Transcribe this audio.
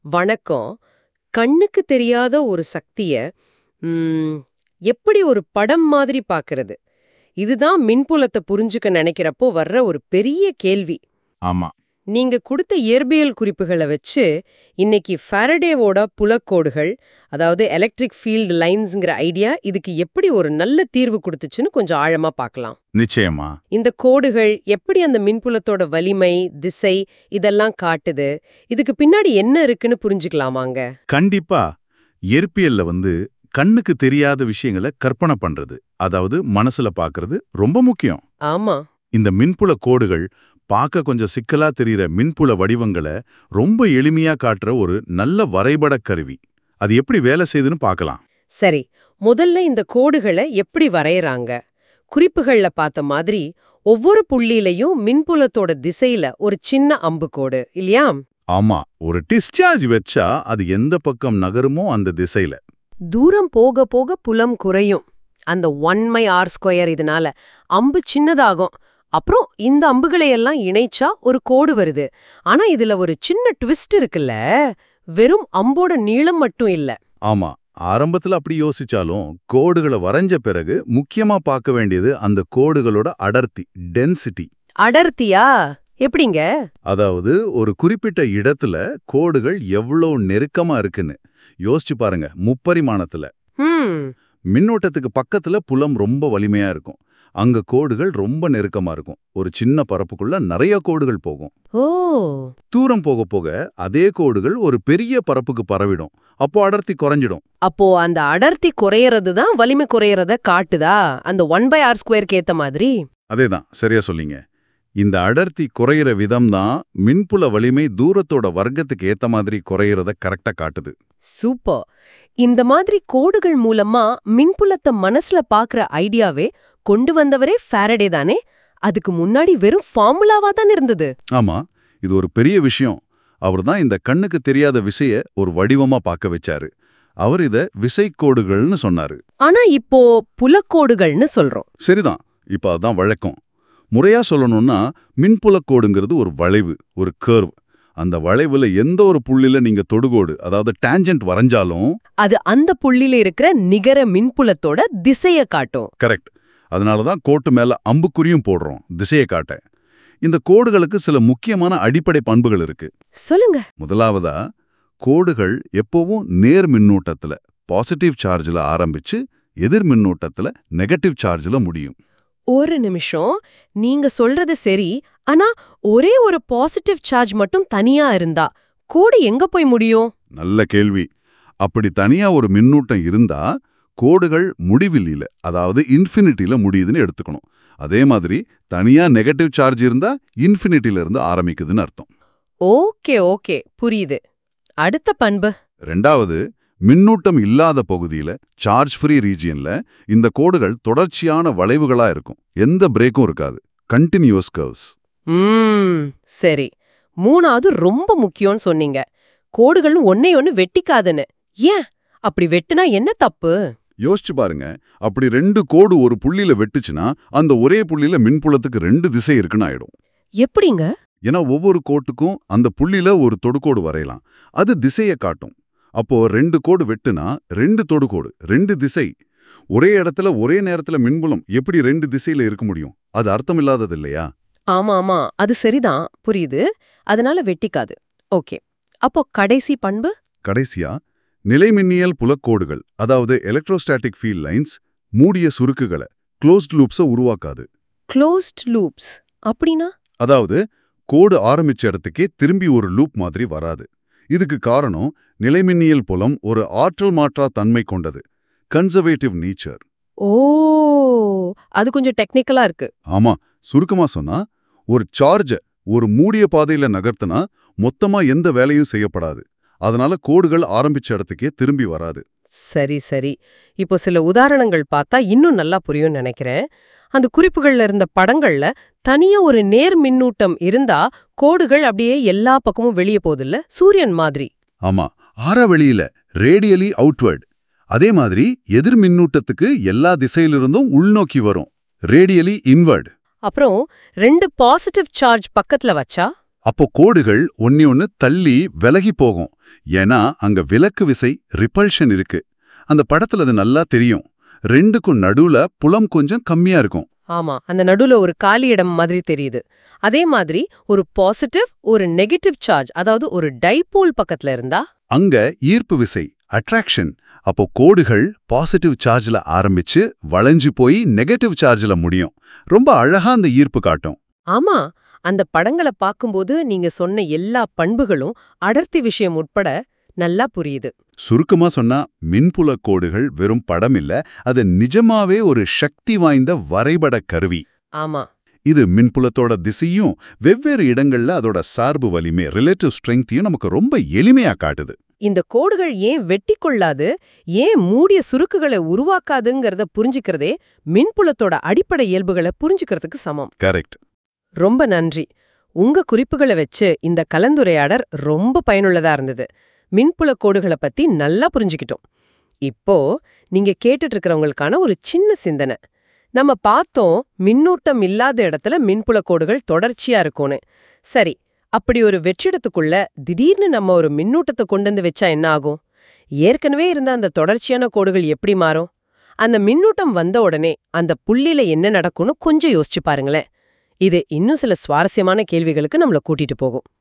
வணக்கம். கண்ணுக்கு தெரியாத ஒரு சக்திய ம், எப்படி ஒரு படம் மாதிரி பார்க்கறது? இதுதான் மின்புலத்தை புரிஞ்சுக்க நினைக்கிறப்போ வர்ற ஒரு பெரிய கேள்வி. ஆமா. நீங்க கொடுத்த இயற்பியல் குறிப்புகளை வச்சு இன்னைக்கு ஃபாரடேவோட புலக்கோடுகள், அதாவது எலக்ட்ரிக் ஃபீல்ட் லைன்ஸ்ங்கிற ஐடியா இதுக்கு எப்படி ஒரு நல்ல தீர்வு கொடுத்துச்சுன்னு கொஞ்சம் ஆழமா பார்க்கலாம். நிச்சயமா. இந்த கோடுகள் எப்படி அந்த மின்புலத்தோட வலிமை, திசை இதெல்லாம் காட்டுது? இதுக்கு பின்னாடி என்ன இருக்குன்னு புரிஞ்சுக்கலாமாங்க? கண்டிப்பா. இயற்பியல்ல கண்ணுக்கு தெரியாத விஷயங்களை கற்பனை பண்றது, அதாவது மனசுல பார்க்கறது ரொம்ப முக்கியம். ஆமா. இந்த மின்புல கோடுகள் பார்க்க கொஞ்சம் சிக்கலா தெரியிற மின்புல வடிவங்களை ரொம்ப எளிமையா காட்டுற ஒரு நல்ல வரைபட கருவி. அது எப்படி வேலை செய்யுதுன்னு பார்க்கலாம். சரி, முதல்ல இந்த கோடுகளை எப்படி வரையறாங்க? குறிப்புகள்ல பார்த்த மாதிரி ஒவ்வொரு புள்ளியிலையும் மின்புலத்தோட திசையில ஒரு சின்ன அம்புக்கோடு இல்லையா? ஆமா, ஒரு டிஸ்சார்ஜ் வச்சா அது எந்த பக்கம் நகருமோ அந்த திசையில. தூரம் போக போக புலம் குறையும். அந்த 1r² இதனால அம்பு சின்னதாகும். அப்புறம் இந்த அம்புகளை எல்லாம் இணைச்சா ஒரு கோடு வருது. ஆனா இதுல ஒரு சின்ன ட்விஸ்ட் இருக்குல்ல, வெறும் அம்போட நீளம் மட்டும் இல்ல. ஆமா, ஆரம்பத்துல அப்படி யோசிச்சாலும் கோடுகளை வரைஞ்ச பிறகு முக்கியமா பார்க்க வேண்டியது அந்த கோடுகளோட அடர்த்தி, டென்சிட்டி. அடர்த்தியா? எப்படிங்க? அதாவது ஒரு குறிப்பிட்ட இடத்துல கோடுகள் எவ்வளவு நெருக்கமா இருக்குன்னு யோசிச்சு பாருங்க. முப்பரிமாணத்துல ம். மின்னோட்டத்துக்கு பக்கத்துல புலம் ரொம்ப வலிமையா இருக்கும். அங்க கோடுகள் ரொம்ப நெருக்கமா இருக்கும். ஒரு சின்ன பரப்புக்குள்ள நிறைய கோடுகள் போகும். ஓ. தூரம் போக போக அதே கோடுகள் ஒரு பெரிய பரப்புக்கு பரவிடும். அப்போ அடர்த்தி குறைஞ்சிடும். அப்போ அந்த அடர்த்தி குறையறது தான் வலிமை குறையறத காட்டுதா? அந்த 1/r² ஏத்த மாதிரி? அதேதான், சரியா சொன்னீங்க. இந்த அடர்த்தி குறையிற விதம் தான் மின்புல வலிமை தூரத்தோட வர்க்கத்துக்கு ஏத்த மாதிரி குறையிறத கரெக்டா காட்டுது. சூப்பர். இந்த மாதிரி கோடுகள் மூலமா மின்புலத்தை மனசுல பாக்குற ஐடியாவே கொண்டு வந்தவரே ஃபாரடே தானே? அதுக்கு முன்னாடி வெறும் ஃபார்முலாவா தான் இருந்தது. ஆமா, இது ஒரு பெரிய விஷயம். அவர் தான் இந்த கண்ணுக்கு தெரியாத விசைய ஒரு வடிவமா பார்க்க வச்சாரு. அவர் இத விசைக்கோடுகள்னு சொன்னாரு. ஆனா இப்போ புலக்கோடுகள்னு சொல்றோம். சரிதான், இப்ப அதான் வழக்கம். முறையா சொல்லணும்னா மின்புலக்கோடுங்கிறது ஒரு வளைவு, ஒரு கர்வ். அந்த வளைவுல எந்த ஒரு புள்ளில நீங்க தொடுகோடு, அதாவது டான்ஜென்ட் வரைஞ்சாலும் அது அந்த புள்ளில இருக்கிற நிகர மின்புலத்தோட திசைய காட்டும். கரெக்ட். அதனால தான் கோட்டு மேல அம்புக்குறியும் போடுறோம், திசையை காட்ட. இந்த கோடுகளுக்கு சில முக்கியமான அடிப்படை பண்புகள் இருக்கு. சொல்லுங்க. முதலாவதா, கோடுகள் எப்பவும் நேர் மின்னூட்டத்துல பாசிட்டிவ் சார்ஜ்ல ஆரம்பிச்சு எதிர் மின்னூட்டத்துல நெகட்டிவ் சார்ஜ்ல முடியும். ஒரு நிமிஷம், நீங்க சொல்றது சரி. ஆனா ஒரே ஒரு பாசிட்டிவ் சார்ஜ் மட்டும் தனியா இருந்தா கோடு எங்க போய் முடியும்? நல்ல கேள்வி. அப்படி தனியா ஒரு மின்னூட்டம் இருந்தா கோடுகள் முடிவில்ல, அதாவது இன்ஃபினிட்டில முடியுதுன்னு எடுத்துக்கணும். அதே மாதிரி தனியா நெகட்டிவ் சார்ஜ் இருந்தா இன்ஃபினிட்டில இருந்து ஆரம்பிக்குதுன்னு அர்த்தம். ஓகே ஓகே, புரியுது. அடுத்த பண்பு. ரெண்டாவது, மின்னூட்டம் இல்லாத பகுதியில, சார்ஜ் ஃப்ரீ ரீஜியன்ல இந்த கோடுகள் தொடர்ச்சியான வளைவுகளா இருக்கும். எந்த பிரேக்கும் இருக்காது. Continuous curves. சரி. மூணாவது ரொம்ப முக்கியம்னு சொன்னீங்க. கோடுகள் ஒன்னே ஒன்னு வெட்டிக்காதுன்னு. ஏன் அப்படி வெட்டுனா என்ன தப்பு? யோசிச்சு பாருங்க. அப்படி ரெண்டு கோடு ஒரு புள்ளியில வெட்டுச்சுன்னா அந்த ஒரே புள்ளியில மின்புலத்துக்கு ரெண்டு திசை இருக்குன்னு ஆயிடும். எப்படிங்க? ஏன்னா ஒவ்வொரு கோட்டுக்கும் அந்த புள்ளியில ஒரு தொடுகோடு வரையலாம். அது திசையை காட்டும். அப்போ ரெண்டு கோடு வெட்டுனா ரெண்டு தொடுகோடு, ரெண்டு திசை. ஒரே இடத்துல ஒரே நேரத்துல மின்புலம் எப்படி ரெண்டு திசையில இருக்க முடியும்? அது அர்த்தம் இல்லாதது இல்லையா? ஆமா ஆமா, அது சரிதான், புரியுது. அதனால வெட்டிக்காது. ஓகே. அப்போ கடைசி பண்பு? கடைசியா, நிலைமின்னியல் புலக்கோடுகள், அதாவது எலக்ட்ரோஸ்டாட்டிக் ஃபீல்ட் லைன்ஸ், மூடிய சுருக்குகளை, க்ளோஸ்ட் லூப்ஸை உருவாக்காது. க்ளோஸ்ட் லூப்ஸ் அப்படின்னா? அதாவது கோடு ஆரம்பிச்ச இடத்துக்கே திரும்பி ஒரு லூப் மாதிரி வராது. இதுக்கு காரணம் நிலைமின்னியல் புலம் ஒரு ஆற்றல் மாற்றா தன்மை கொண்டது, கன்சர்வேட்டிவ் நேச்சர். ஓ, அது கொஞ்சம் டெக்னிக்கலா இருக்கு. ஆமா, சுருக்கமா சொன்னா, ஒரு சார்ஜ ஒரு மூடிய பாதையில நகர்த்தினா மொத்தமா எந்த வேலையும் செய்யப்படாது. அதனால கோடுகள் ஆரம்பிச்ச இடத்துக்கே திரும்பி வராது. சரி சரி. இப்போ சில உதாரணங்கள் பார்த்தா இன்னும் நல்லா புரியும்னு நினைக்கிறேன். அந்த குறிப்புகள்ல இருந்த படங்கள்ல தனியா ஒரு நேர் மின்னூட்டம் இருந்தா கோடுகள் அப்படியே எல்லா பக்கமும் வெளியே போகுதுல்ல, சூரியன் மாதிரி. ஆமா, ஆரவெளியில ரேடியலி அவுட்வர்ட். அதே மாதிரி எதிர் மின்னூட்டத்துக்கு எல்லா திசையிலிருந்தும் உள்நோக்கி வரும், ரேடியலி இன்வர்ட். அப்புறம் ரெண்டு பாசிட்டிவ் சார்ஜ் பக்கத்துல வச்சா அப்போ கோடுகள் ஒண்ணு தள்ளி விலகி போகும். ஏன்னா அங்க விலக்கு விசை ரிப்பல்ஷன் இருக்கு. அந்த படத்துல அது நல்லா தெரியும். ரெண்டுக்கும் நடுவுல புலம் கொஞ்சம் கம்மியா இருக்கும். ஆமா, அந்த நடுவுல ஒரு காலி இடம் மாதிரி தெரியுது. அதே மாதிரி ஒரு பாசிட்டிவ் ஒரு நெகட்டிவ் சார்ஜ், அதாவது ஒரு டைபோல் பக்கத்துல இருந்தா அங்க ஈர்ப்பு விசை அட்ராக்ஷன். அப்போ கோடுகள் பாசிட்டிவ் சார்ஜ்ல ஆரம்பிச்சு வளைஞ்சு போய் நெகட்டிவ் சார்ஜ்ல முடியும். ரொம்ப அழகா அந்த ஈர்ப்பு காட்டும். ஆமா, அந்த படங்களை பார்க்கும்போது நீங்க சொன்ன எல்லா பண்புகளும் அடர்த்தி விஷயம் உட்பட நல்லா புரியுது. சுருக்கமா சொன்னா மின்புல கோடுகள் வெறும் படம் இல்ல, அது நிஜமாவே ஒரு சக்தி வாய்ந்த வரைபட கருவி. ஆமா, இது மின்புலத்தோட திசையும் வெவ்வேறு இடங்கள்ல அதோட சார்பு வலிமை ரிலேட்டிவ் ஸ்ட்ரெங்கையும் நமக்கு ரொம்ப எளிமையா காட்டுது. இந்த கோடுகள் ஏன் வெட்டி கொள்ளாது, ஏன் மூடிய சுருக்குகளை உருவாக்காதுங்கிறத புரிஞ்சுக்கிறதே மின்புலத்தோட அடிப்படை இயல்புகளை புரிஞ்சுக்கிறதுக்கு சமம். கரெக்ட். ரொம்ப நன்றி. உங்க குறிப்புகளை வச்சு இந்த கலந்துரையாடல் ரொம்ப பயனுள்ளதா இருந்தது. மின்புல கோடுகளை பத்தி நல்லா புரிஞ்சுக்கிட்டோம். இப்போ நீங்க கேட்டுட்டு இருக்கிறவங்களுக்கான ஒரு சின்ன சிந்தனை. நம்ம பார்த்தோம் மின்னூட்டம் இல்லாத இடத்துல மின்புல கோடுகள் தொடர்ச்சியா இருக்கும்னு. சரி, அப்படி ஒரு வெற்றிடத்துக்குள்ள திடீர்னு நம்ம ஒரு மின்னூட்டத்தை கொண்டு வந்து வச்சா என்ன ஆகும்? ஏற்கனவே இருந்த அந்த தொடர்ச்சியான கோடுகள் எப்படி மாறும்? அந்த மின்னூட்டம் வந்த உடனே அந்த புள்ளியில என்ன நடக்கும்னு கொஞ்சம் யோசிச்சு பாருங்களேன். இது இன்னும் சில சுவாரஸ்யமான கேள்விகளுக்கு நம்மள கூட்டிட்டு போகும்.